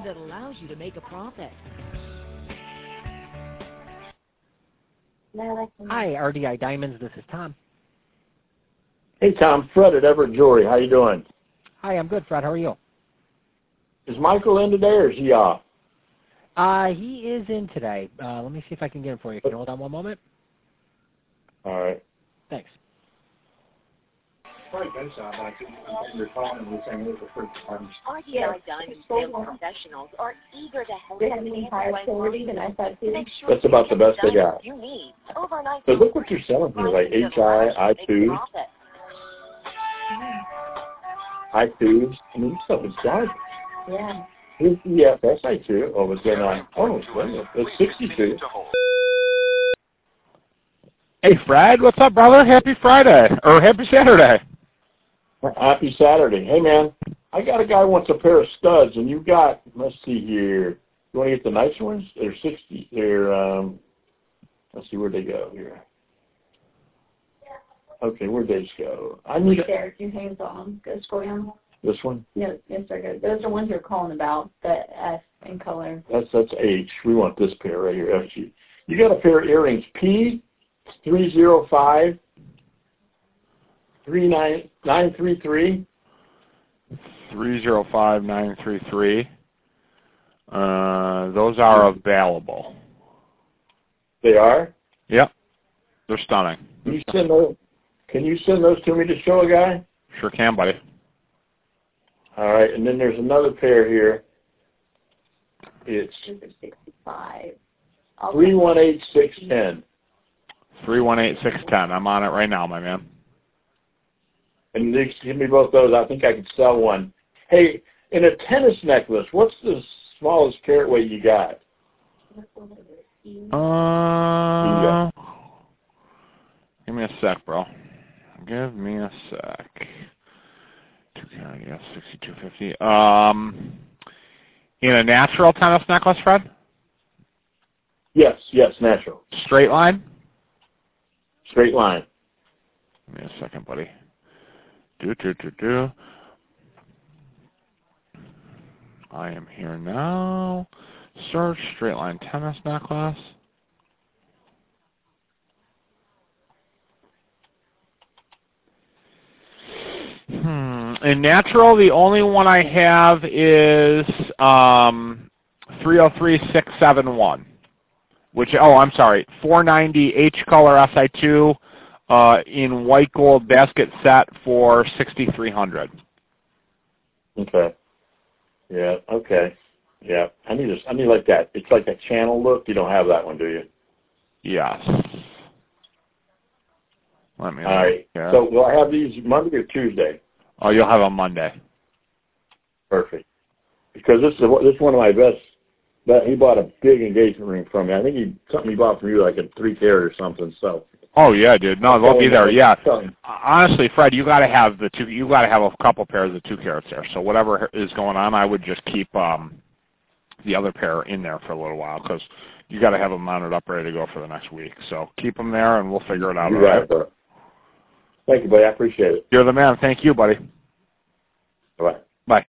that allows you to make a profit. Hi, RDI Diamonds. This is Tom. Hey, Tom. Fred at Everett Jewelry. How you doing? Hi, I'm good, Fred. How are you? Is Michael in today, or is he off? He is in today. Let me see if I can get him for you. Can you hold on one moment? All right. Thanks. RDI Diamond sales professionals are eager to help you That's about the best they got. So look what you're selling here, like I2s. I2s. I mean, this stuff is garbage. Yeah. Here's the EFS I2. Oh, it's going on. Oh, it's 62. Hey, Fred, what's up, brother? Happy Friday, or happy Saturday. Happy Saturday. Hey, man, I got a guy who wants a pair of studs, and you've got, let's see here, you want to get the nice ones? They're 60. They're, let's see, where'd they go here? Okay, where'd they just go? I need there. Your hands on them. Go scroll down. This one? No, yes, sir. Good. Those are ones you're calling about, the F in color. That's H. We want this pair right here, FG. You got a pair of earrings, P305. 30933. 305933. Those are available. They are? Yep. They're stunning. Can you send those to me to show a guy? Sure can, buddy. All right, and then there's another pair here. It's 65. 318610. 318610. I'm on it right now, my man. And they give me both those. I think I could sell one. Hey, in a tennis necklace, what's the smallest carat weight you got? Give me a sec, bro. Give me a sec. 2 carat, yeah, 6250. In a natural tennis necklace, Fred? Yes, natural. Straight line? Straight line. Give me a second, buddy. I am here now. Search straight line tennis necklace. In natural, the only one I have is 303671. Which, I'm sorry, 490 H color SI2. In white gold basket set for 6,300. Okay. Yeah. Okay. Yeah. I need like that. It's like a channel look. You don't have that one, do you? Yes. Let me. All right. Yeah. So will I have these Monday or Tuesday? Oh, you'll have them Monday. Perfect. Because this is one of my best. But he bought a big engagement ring from me. I think something he bought from you, like a 3 carat or something. So. Oh yeah, dude. No, they'll be there. Yeah. Honestly, Fred, you got to have the 2. You got to have a couple pairs of 2 carats there. So whatever is going on, I would just keep the other pair in there for a little while because you got to have them mounted up, ready to go for the next week. So keep them there, and we'll figure it out. You got it, bro. Thank you, buddy. I appreciate it. You're the man. Thank you, buddy. Bye.